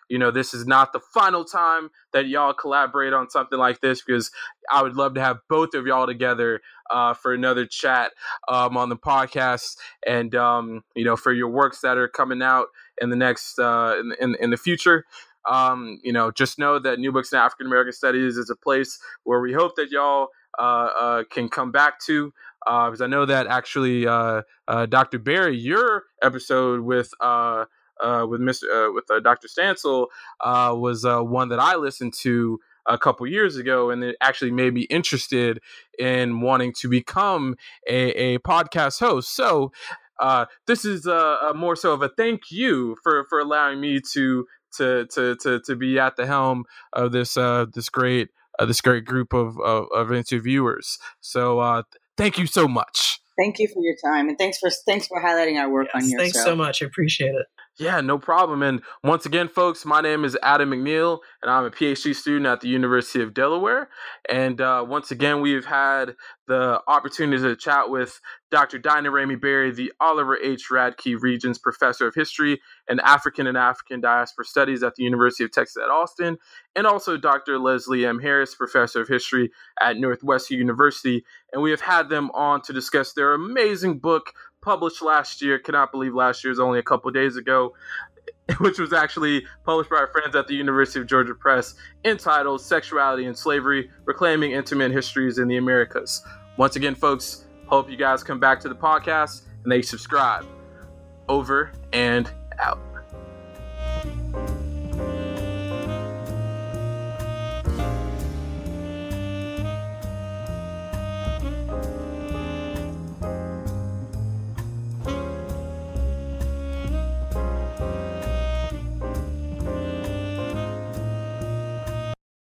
you know, this is not the final time that y'all collaborate on something like this, because I would love to have both of y'all together uh, for another chat um, on the podcast, and um, you know, for your works that are coming out in the next uh, in, in in the future. Um, you know, just know that New Books in African American Studies is a place where we hope that y'all uh, uh, can come back to. Uh, because I know that actually, uh, uh, Doctor Berry, your episode with uh, uh, with Mister Uh, with uh, Doctor Stansel uh, was uh, one that I listened to a couple years ago, and it actually made me interested in wanting to become a, a podcast host. So uh, this is a, a more so of a thank you for for allowing me to to to to, to be at the helm of this uh, this great uh, this great group of of, of interviewers. So. Uh, Thank you so much. Thank you for your time, and thanks for thanks for highlighting our work yes, on your thanks show. so much. I appreciate it. Yeah, no problem. And once again, folks, my name is Adam McNeil, and I'm a PhD student at the University of Delaware. And uh, once again, we've had the opportunity to chat with Doctor Dinah Ramey Berry, the Oliver H. Radke Regents Professor of History and African and African Diaspora Studies at the University of Texas at Austin, and also Doctor Leslie M. Harris, Professor of History at Northwestern University. And we have had them on to discuss their amazing book, published last year. Cannot believe last year is only a couple days ago, which was actually published by our friends at the University of Georgia Press, entitled Sexuality and Slavery, Reclaiming Intimate Histories in the Americas. Once again, folks, hope you guys come back to the podcast and they subscribe. Over and out.